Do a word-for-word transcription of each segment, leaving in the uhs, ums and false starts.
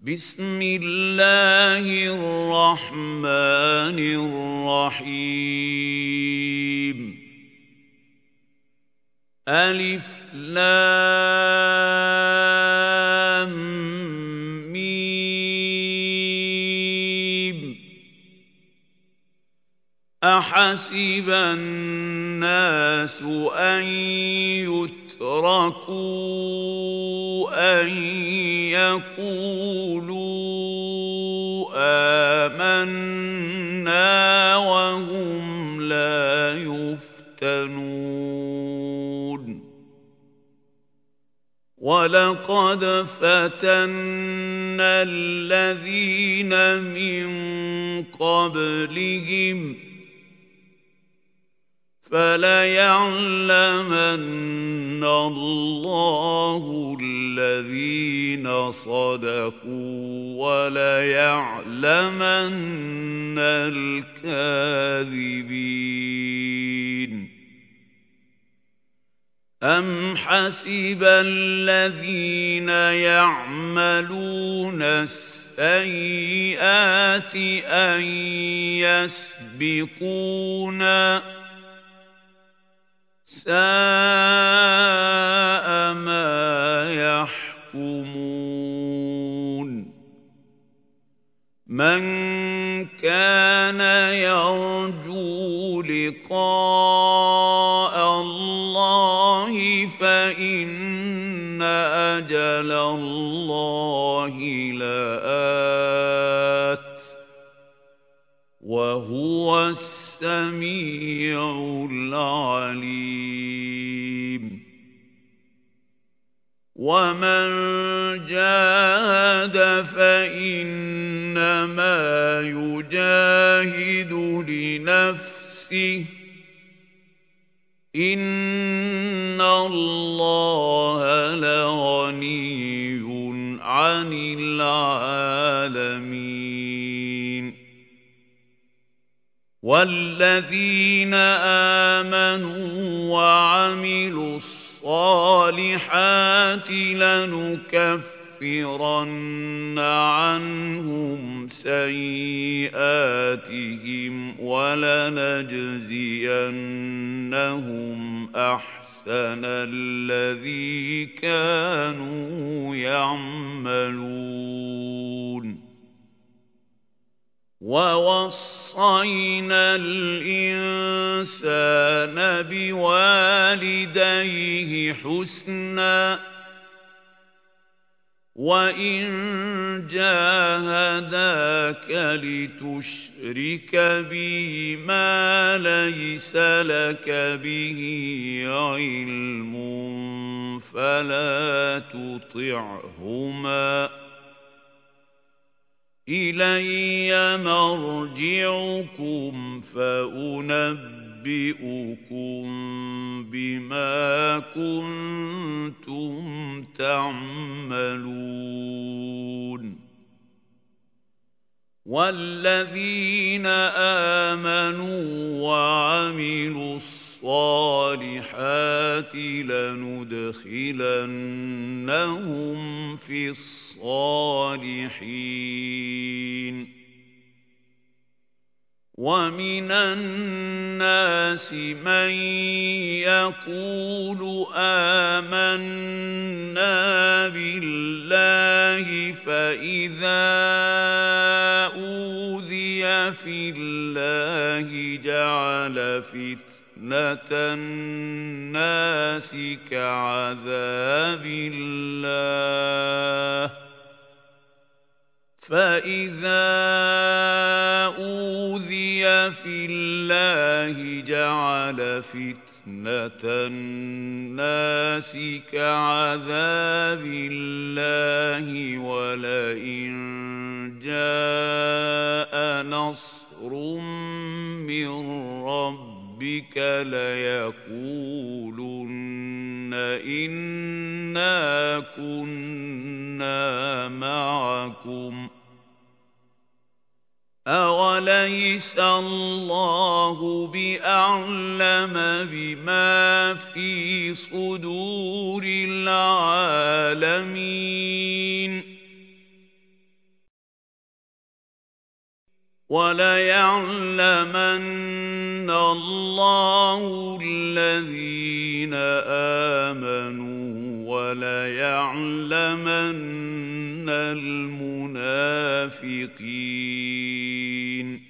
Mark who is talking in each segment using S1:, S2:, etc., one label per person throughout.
S1: بسم الله الرحمن الرحيم ألف لام ميم أحسب الناس أن يتركوا أن يقولوا آمنا وهم لا يفتنون ولقد فتنا الذين من قبلهم فليعلمن الله الذين صدقوا وليعلمن الكاذبين أم حسب الذين يعملون السيئات أن يسبقونا ساء ما يحكمون من كان يرجو لقاء الله فإن أجل الله لآت وهو السميع العليم ومن جاهد فإنما يجاهد لنفسه إن الله لغني عن العالمين والذين آمنوا وعملوا الصالحات لنكفرن عنهم سيئاتهم ولنجزينهم أحسن الذي كانوا يعملون ووصينا الإنسان بوالديه حسنا وإن جاهداك لتشرك بي ما ليس لك به علم فلا تطعهما إلي مرجعكم فأنبئكم بما كنتم تعملون والذين آمنوا وعملوا الصالحات لندخلنهم في الصالحين ومن الناس من يقول آمنا بالله فإذا أوذي في الله جعل فتنة الناس كعذاب الله فإذا أوذي في الله جعل فتنة الناس كعذاب الله ولئن جاء نصر من ربك ليقولن إنا كنا معكم أوليس الله بأعلم بما في صدور العالمين وَلَيَعْلَمَنَّ اللَّهُ الَّذِينَ آمَنُوا وَلَيَعْلَمَنَّ الْمُنَافِقِينَ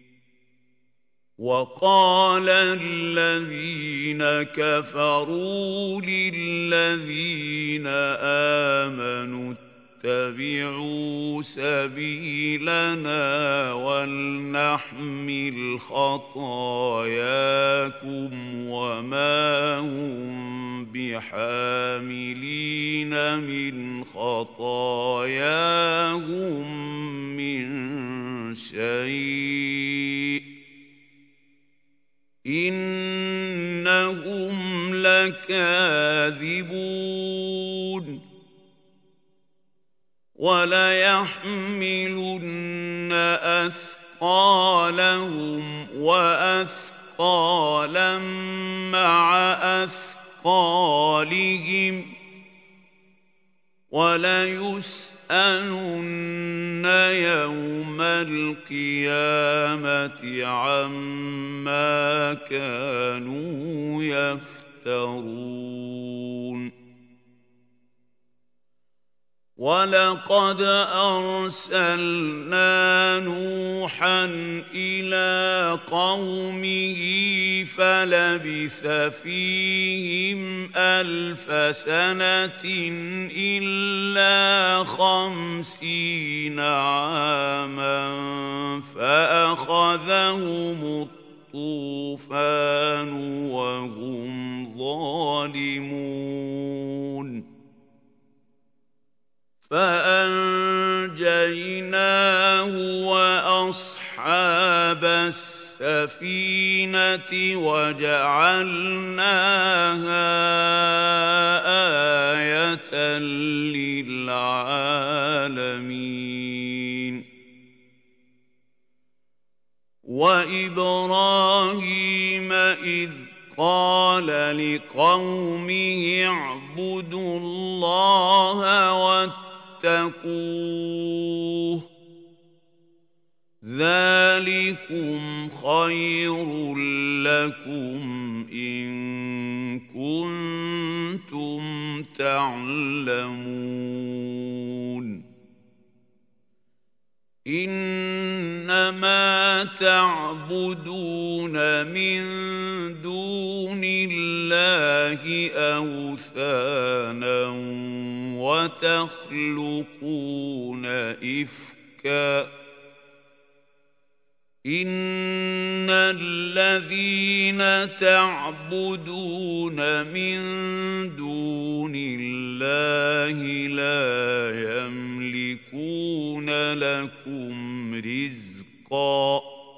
S1: وَقَالَ الَّذِينَ كَفَرُوا لِلَّذِينَ آمَنُوا اتَّبِعُوا سَبِيلَنَا وَلْنَحْمِلْ خَطَايَاكُمْ وَمَا هُم بِحَامِلِينَ مِنْ خَطَايَاهُم مِّن شَيْءٍ إِنَّهُمْ لَكَاذِبُونَ وَلَيَحْمِلُنَّ أَثْقَالَهُمْ وَأَثْقَالًا مَّعَ أَثْقَالِهِمْ وَلَيُسْأَلُنَّ يَوْمَ الْقِيَامَةِ عَمَّا كَانُوا يَفْتَرُونَ وَلَقَدْ أَرْسَلْنَا نُوحًا إِلَىٰ قَوْمِهِ فَلَبِثَ فِيهِمْ أَلْفَ سَنَةٍ إِلَّا خَمْسِينَ عَامًا فَأَخَذَهُمُ الطُّوفَانُ وَهُمْ ظَالِمُونَ فَأَنجَيْنَاهُ وَأَصْحَابَ السَّفِينَةِ وَجَعَلْنَاهَا آيَةً لِّلْعَالَمِينَ وَإِبْرَاهِيمَ إِذْ قَالَ لِقَوْمِهِ اعْبُدُوا اللَّهَ وَاتَّقُوهُ ذَٰلِكُمْ خَيْرٌ لَّكُمْ إِن كُنتُمْ تَعْلَمُونَ إِنَّمَا تَعْبُدُونَ مِن دُونِ اللَّهِ أَوْثَانًا وَتَخْلُقُونَ إِفْكًا إِنَّ الَّذِينَ تَعْبُدُونَ مِن دُونِ اللَّهِ لَا يَمْلِكُونَ لَكُمْ رِزْقًا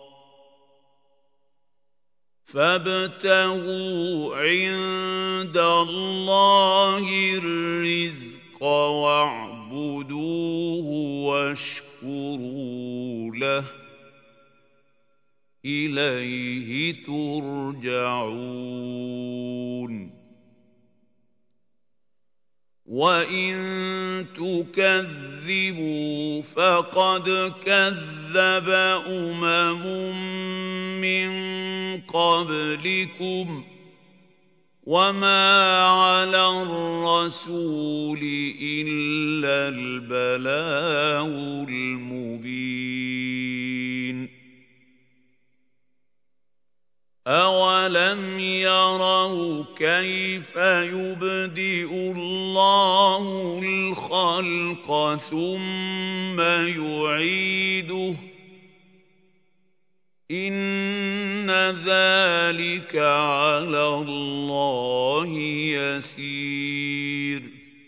S1: فَابْتَغُوا عِندَ اللَّهِ الرِّزْقَ وَاعْبُدُوهُ وَاشْكُرُوا لَهُ إِلَيْهِ تُرْجَعُونَ وَإِن تُكَذِّبُوا فَقَدْ كَذَّبَ أُمَمٌ مِّن قَبْلِكُمْ وَمَا عَلَى الرَّسُولِ إِلَّا الْبَلَاغُ الْمُبِينُ أَوَلَمْ يَرَوْا كَيْفَ يُبْدِئُ اللَّهُ الْخَلْقَ ثُمَّ يُعِيدُهُ إِنَّ ذَلِكَ عَلَى اللَّهِ يَسِيرٌ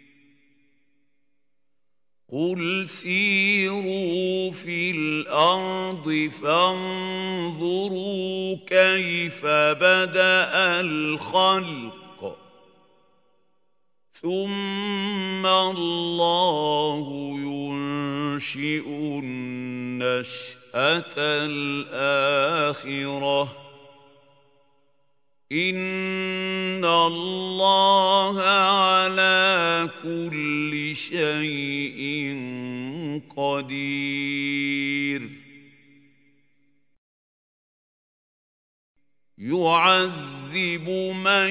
S1: قُلْ سِيرُوا فِي الْأَرْضِ فَانظُرُوا كَيْفَ بَدَأَ الْخَلْقَ ثُمَّ اللَّهُ يُنشِئُ النَّشْأَةَ الْآخِرَةَ إِنَّ اللَّهَ عَلَى كُلِّ شَيْءٍ قَدِيرٌ يعذب من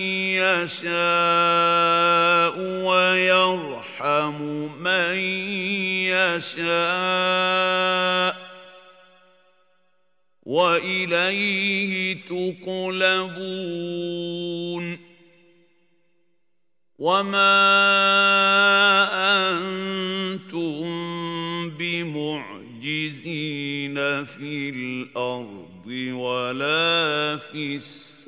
S1: يشاء ويرحم من يشاء وإليه تقلبون وما أنتم بمعجزين في الأرض ولا في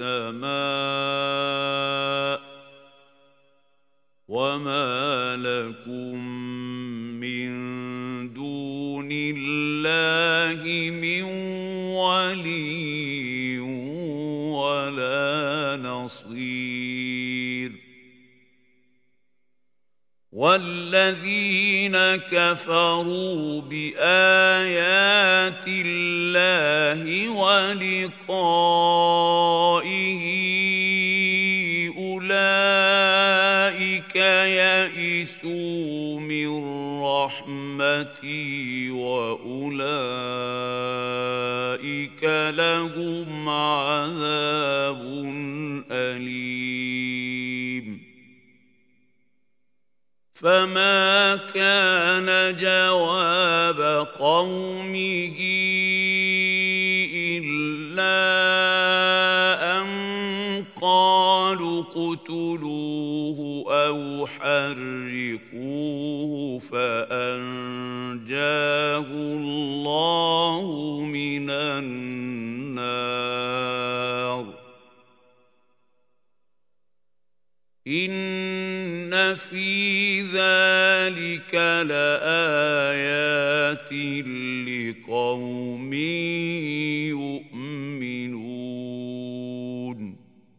S1: السماء وما لكم من دون الله من ولي ولا نصير والذين كفروا بآيات الله ولقائه أولئك يئسوا من رحمتي وأولئك لهم عذاب أليم فما كان جواب قومه إلا أن قالوا اقتلوه أو حرقوه فأنجاه الله من النار إن في ذلك لآيات لقوم يؤمنون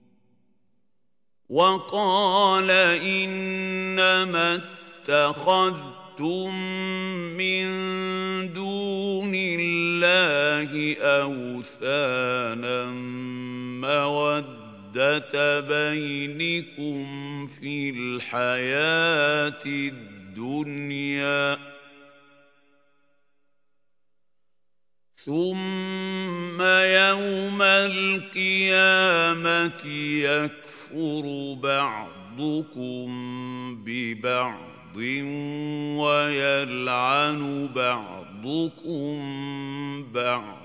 S1: وقال إنما اتخذتم من دون الله أوثانا مودة بينكم في الحياة الدنيا ثم يوم القيامة يكفر بعضكم ببعض ويلعن بعضكم بعضا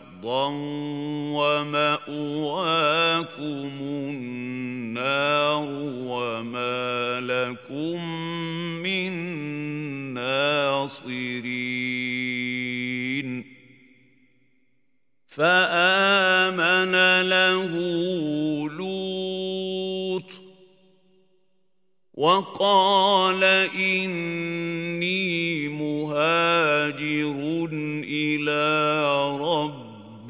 S1: ومأواكم النار وما لكم من ناصرين فآمن له لوط وقال إني مهاجر إلى ربي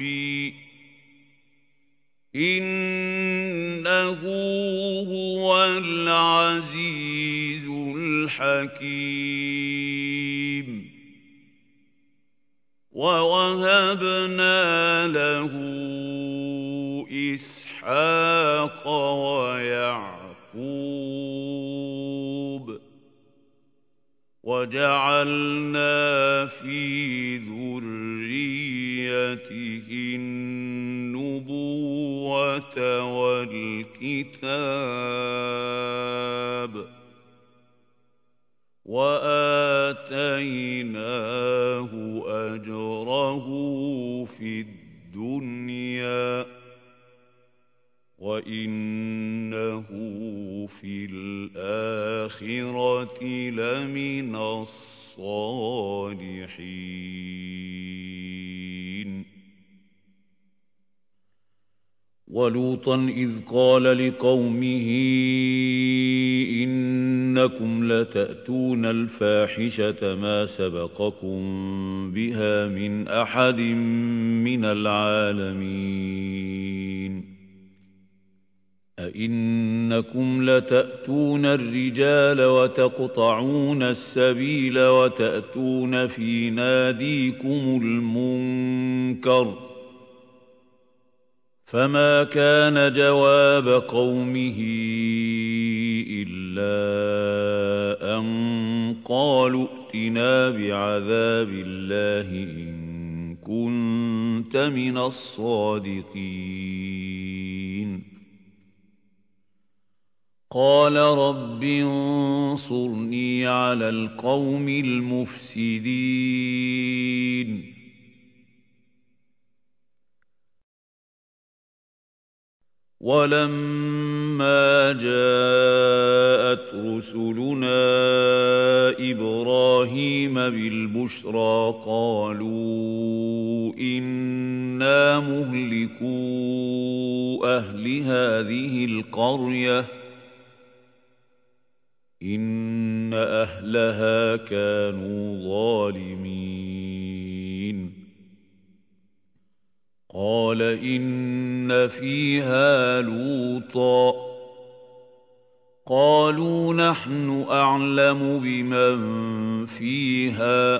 S1: إنه هو العزيز الحكيم ووهبنا له إسحاق ويعقوب وجعلنا في ذريته النبوة والكتاب وآتيناه أجره في الدنيا وإنه في الآخرة لمن الصالحين ولوطا إذ قال لقومه إنكم لتأتون الفاحشة ما سبقكم بها من أحد من العالمين أئنكم لتأتون الرجال وتقطعون السبيل وتأتون في ناديكم المنكر فما كان جواب قومه إلا أن قالوا ائتنا بعذاب الله إن كنت من الصادقين قال رب انصرني على القوم المفسدين ولما جاءت رسلنا إبراهيم بالبشرى قالوا إنا مهلكو أهل هذه القرية إن أهلها كانوا ظالمين قال إن فيها لوطا قالوا نحن أعلم بمن فيها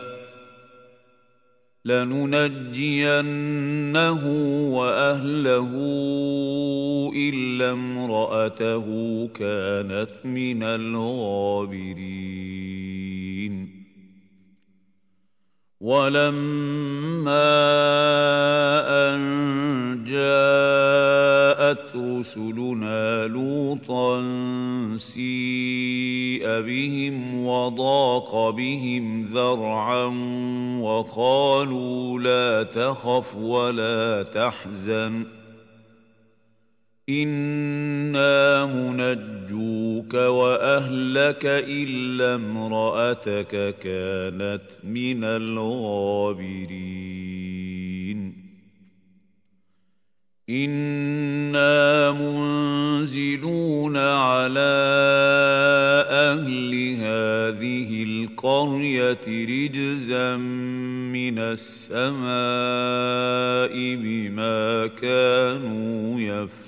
S1: لننجينه وأهله إلا امرأته كانت من الغابرين ولما أن جاءت رسلنا لوطا سيء بهم وضاق بهم ذرعا وقالوا لا تخف ولا تحزن إنا منجوك وأهلك إلا امرأتك كانت من الغابرين إنا منزلون على أهل هذه القرية رجزا من السماء بما كانوا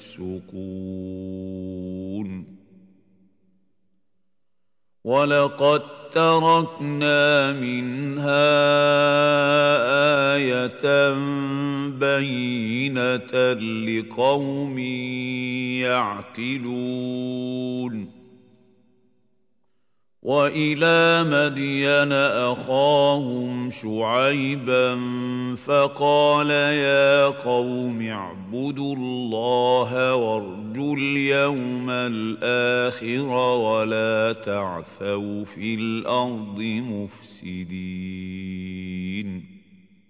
S1: يفسقون ولقد تركنا منها آية بينة لقوم يعقلون وإلى مدين أخاهم شعيبا فقال يا قوم اعبدوا الله وارجوا اليوم الآخر ولا تعثوا في الأرض مفسدين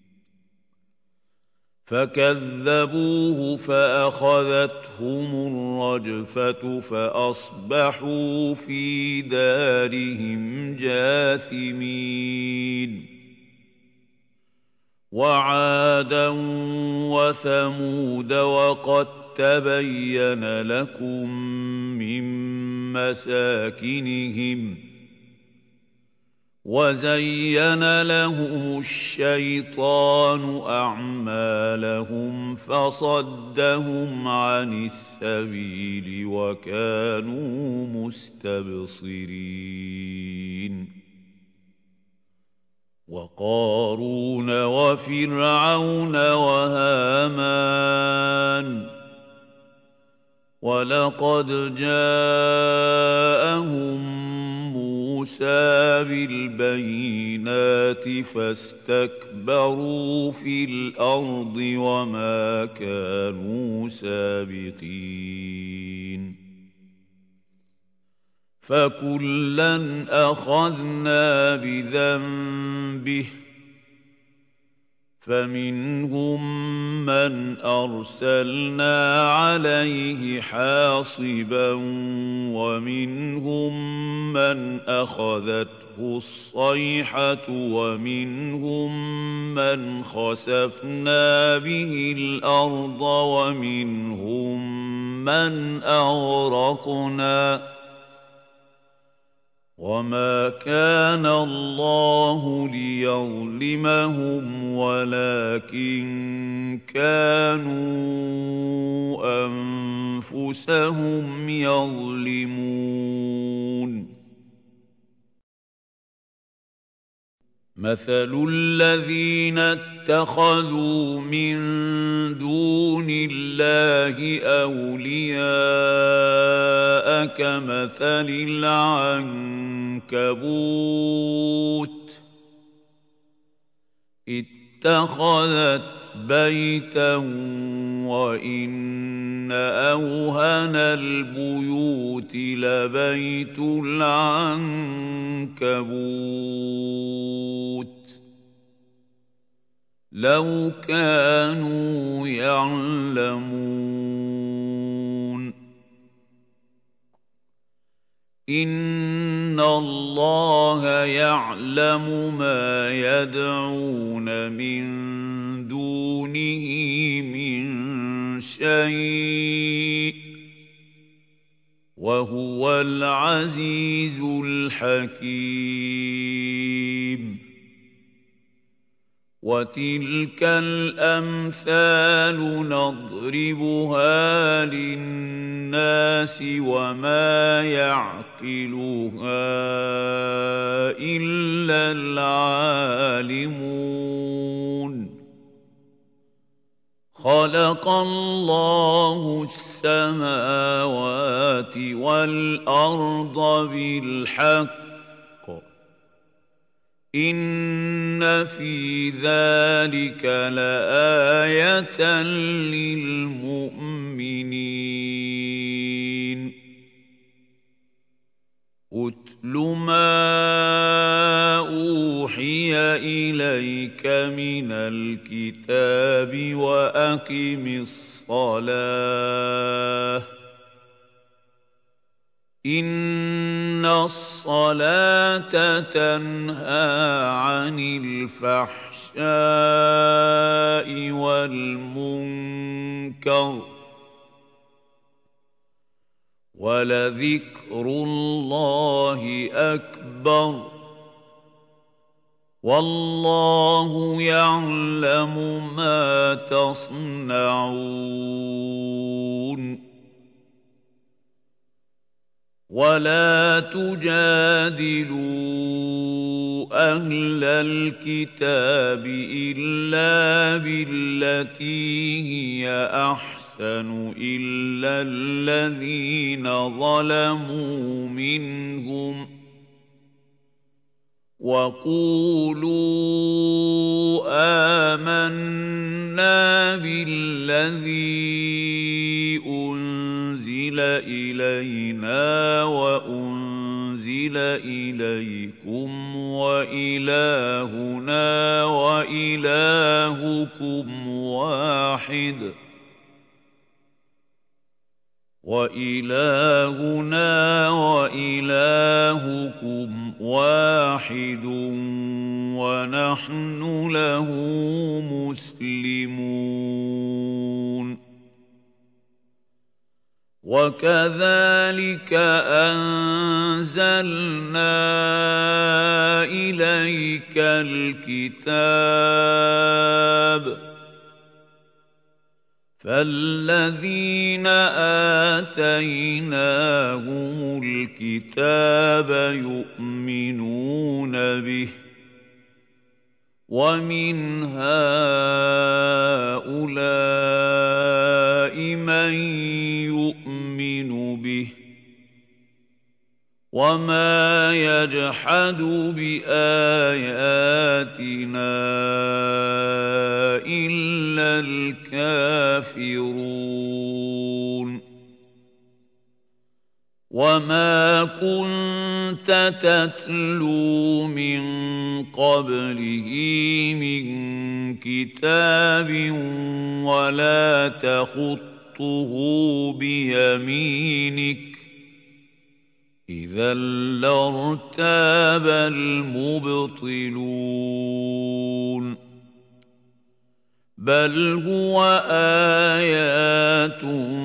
S1: فكذبوه فأخذتهم الرجفة فأصبحوا في دارهم جاثمين وعادا وثمود وقد تبين لكم من مساكنهم وزين لهم الشيطان أعمالهم فصدهم عن السبيل وكانوا مستبصرين وقارون وفرعون وهامان ولقد جاءهم موسى بالبينات فاستكبروا في الأرض وما كانوا سابقين فكلا أخذنا بذنبه فمنهم من أرسلنا عليه حاصبا ومنهم من أخذته الصيحة ومنهم من خسفنا به الأرض ومنهم من أغرقنا وما كان الله ليظلمهم ولكن كانوا أنفسهم يظلمون مثل الذين اتخذوا من دون الله أولياء كمثل العنكبوت اتخذت بيتا وإن إن أوهن البيوت لبيت العنكبوت لو كانوا يعلمون إن الله يعلم ما يدعون من دونه من شيء وهو العزيز الحكيم وتلك الأمثال نضربها للناس وما يعقلها إلا العالمون خلق الله السماوات والأرض بالحق إن في ذلك لآية للمؤمنين أتل ما أوحي إليك من الكتاب وأقم الصلاة إن الصلاة تنهى عن الفحشاء والمنكر ولذكر الله أكبر والله يعلم ما تصنعون ولا تجادلوا أهل الكتاب إلا بالتي هي أحسن إلا الذين ظلموا منهم وقولوا آمنا بالذي أنزل إلينا وأنزل إليكم وإلهنا وإلهكم واحد وإلهنا وإلهكم واحد ونحن له مسلمون وكذلك أنزلنا إليك الكتاب فالذين آتيناهم الكتاب يؤمنون به ومن هؤلاء من يؤمن به وما يجحد بآياتنا إلا الكافرون وما كنت تتلو من قبله من كتاب ولا تخطه بيمينك إذا لارتاب المبطلون بل هو آيات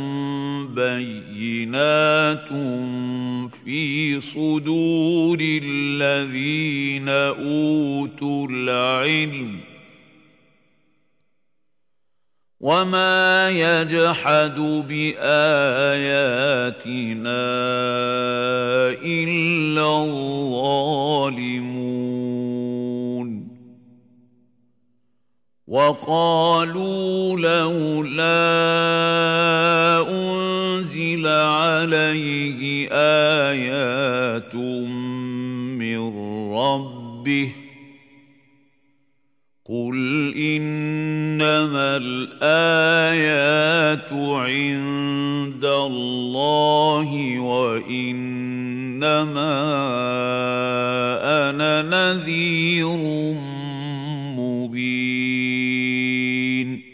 S1: بينات في صدور الذين أوتوا العلم وما يجحد بآياتنا إلا الظالمون وقالوا لولا أنزل عليه آيات من ربه قل إن إنما الآيات عند الله وإنما أنا نذير مبين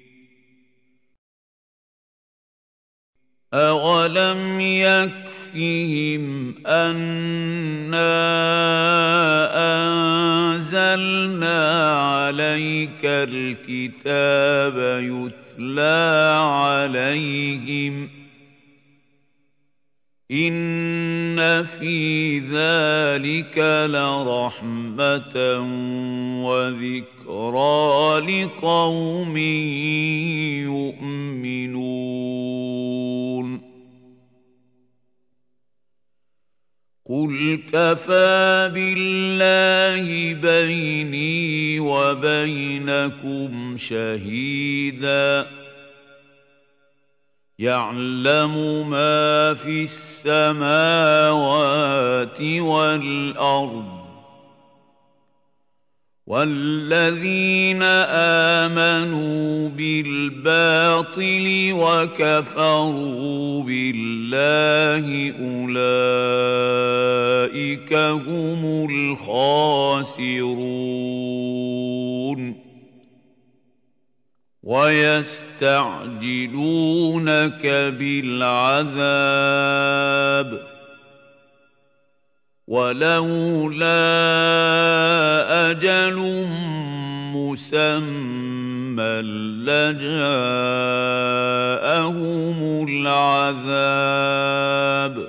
S1: أولم يكفهم أنا أنزلنا عليك الكتاب يتلى عليهم إن في ذلك لرحمة وذكرى لقوم يؤمنون قل كفى بالله بيني وبينكم شهيدا يعلم ما في السماوات والأرض والذين آمنوا بالباطل وكفروا بالله أولئك هم الخاسرون ويستعجلونك بالعذاب ولولا أجل مسمى لجاءهم العذاب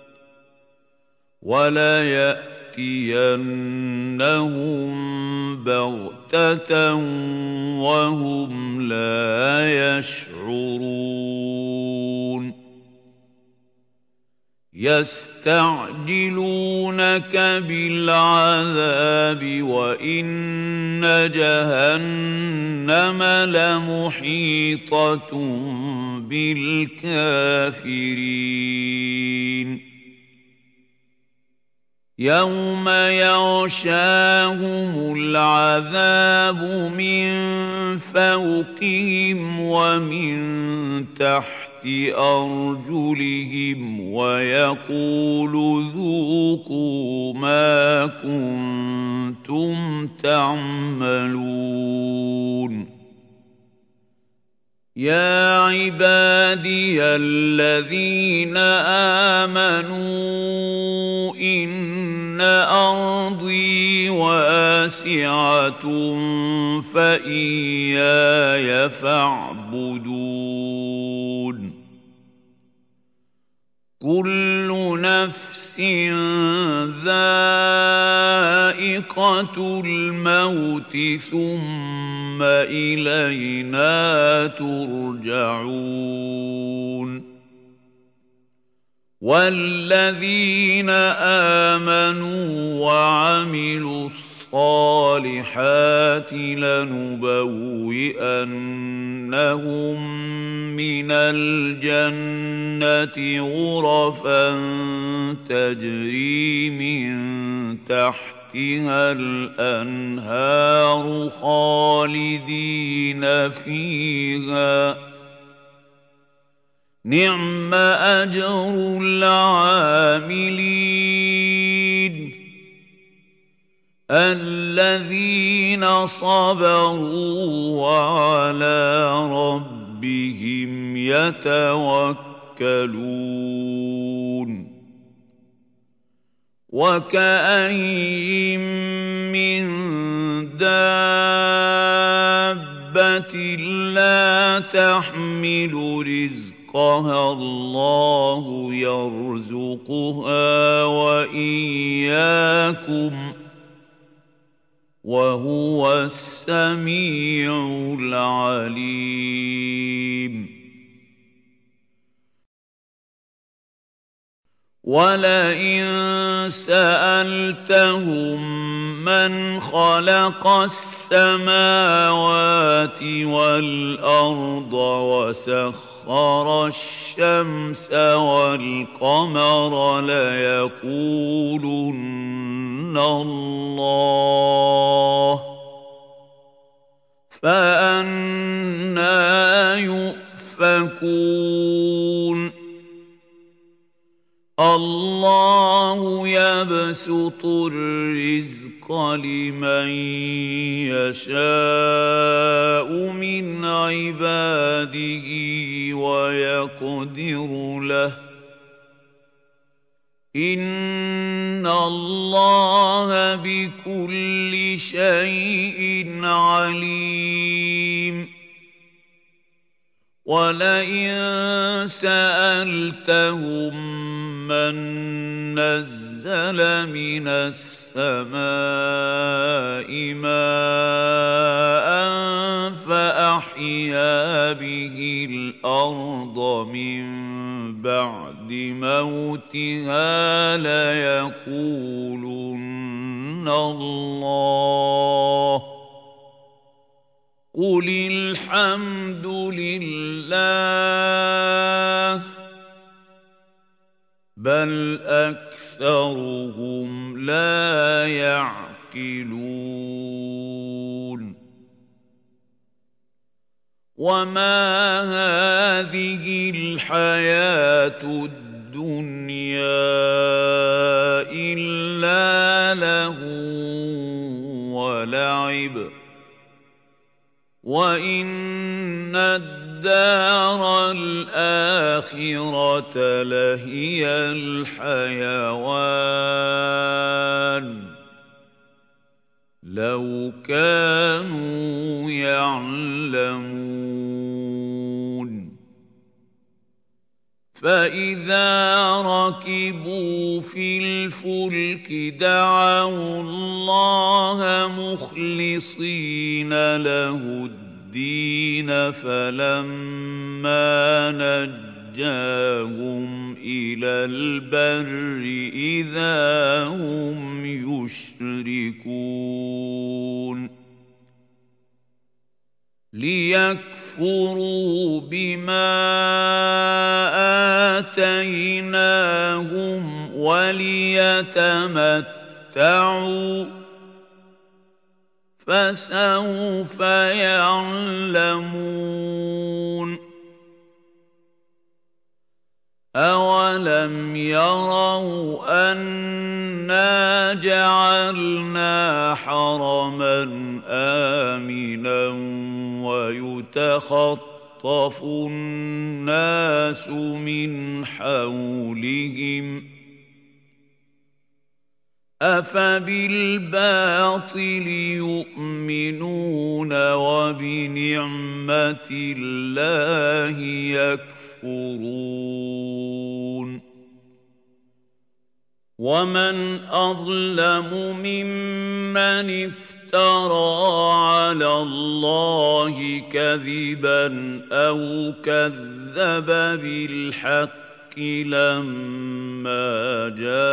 S1: وليأتينهم بغتة وهم لا يشعرون يستعجلونك بالعذاب وإن جهنم لمحيطة بالكافرين يوم يغشاهم العذاب من فوقهم ومن تحت أرجلهم ويقول ذوقوا ما كنتم تعملون يا عبادي الذين آمنوا إن أرضي واسعة فإياي فاعبدون كل نفس ذائقة الموت ثم إلينا ترجعون والذين آمنوا وعملوا الصالحات لنبوئنهم من الجنة غرفا تجري من تحتها الأنهار خالدين فيها نعم أجر العاملين الذين صبروا وعلى ربهم يتوكلون وكأين من دابة لا تحمل رزقها الله يرزقها وإياكم وهو السميع العليم ولئن سألتهم من خلق السماوات والأرض وسخر الشمس والقمر ليقولن الله فأنى يؤفكون الله يبسط الرزق لمن يشاء من عباده ويقدر له إن الله بكل شيء عليم ولئن سألتهم من نزل من السماء ماء فأحيا به الأرض من بعد موتها ليقولن الله قل الحمد لله بل أكثرهم لا يعقلون وما هذه الحياة الدنيا إلا لهو ولعب وإن الدار الآخرة لهي الحيوان لو كانوا يعلمون فإذا ركبوا في الفلك دعوا الله مخلصين له الدين فلما نجاهم إلى البر إذا هم يشركون ليكفروا بما آتيناهم وليتمتعوا فسوف يعلمون أولم يروا أنا جعلنا حرما آمنا ويتخطف الناس من حولهم أفبالباطل يؤمنون وبنعمة الله يكفرون ومن أظلم ممن افترى على الله كذبا أو كذب بالحق لما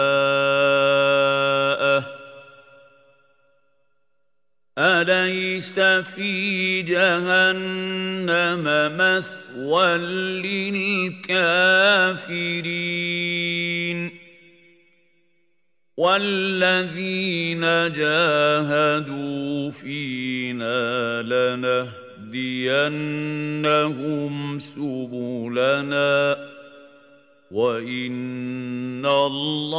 S1: جاءه أليس في جهنم مثوى للكافرين والذين جاهدوا فينا لنهدينهم سبلنا وإن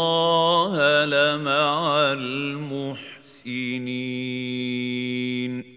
S1: الله لمع المحسنين